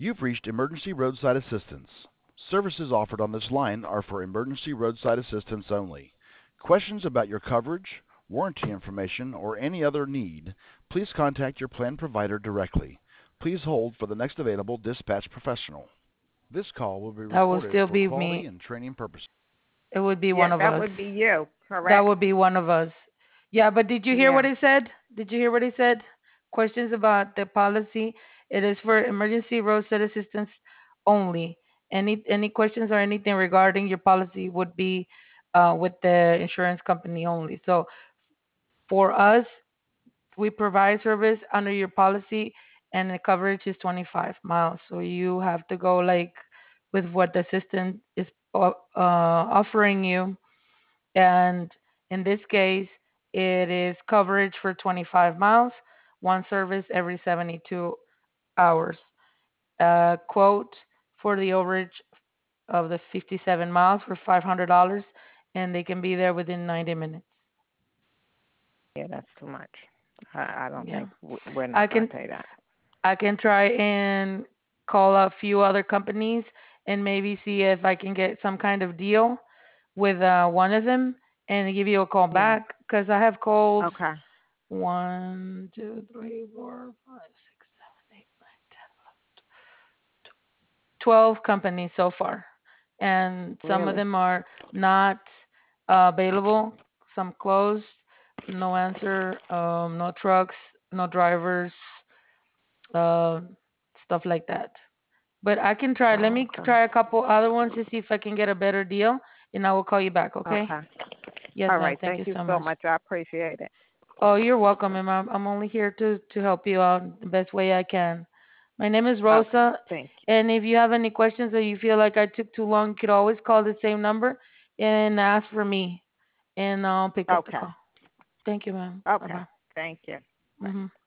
You've reached Emergency Roadside Assistance. Services offered on this line are for emergency roadside assistance only. Questions about your coverage, warranty information, or any other need, please contact your plan provider directly. Please hold for the next available dispatch professional. This call will be That will recorded still for be quality me. and training purposes. It would be Yeah, one of that us. would be you, That correct? would be one of us. Yeah, but did you hear what Yeah. he said? Did you hear what he said? Questions about the policy. It is for emergency roadside assistance only. Any questions or anything regarding your policy would be with the insurance company only. So for us, we provide service under your policy, and the coverage is 25 miles. So you have to go like with what the assistant is offering you, and in this case, it is coverage for 25 miles, one service every 72 hours. Quote for the overage of the 57 miles for $500, and they can be there within 90 minutes. Yeah, that's too much. I don't Yeah, think we're I not going can to pay that. I can try and call a few other companies and maybe see if I can get some kind of deal with one of them and give you a call Yeah. back because I have called Okay. 12 companies so far, and some of Really? them are not available, some closed, no answer, no trucks, no drivers, uh, stuff like that. But I can try. Let Oh, me okay. try a couple other ones to see if I can get a better deal, and I will call you back, okay? Okay. Yes, All ma'am. right. Thank Thank you you so so much. much. I appreciate it. Oh, you're welcome, ma'am. I'm only here to help you out the best way I can. My name is Okay. Rosa, Thank and if you have any questions or you feel like I took too long, you could always call the same number and ask for me, and I'll pick you. up the Okay. call. Thank you, ma'am. Bye Okay. bye. Thank you. Bye. Mhm.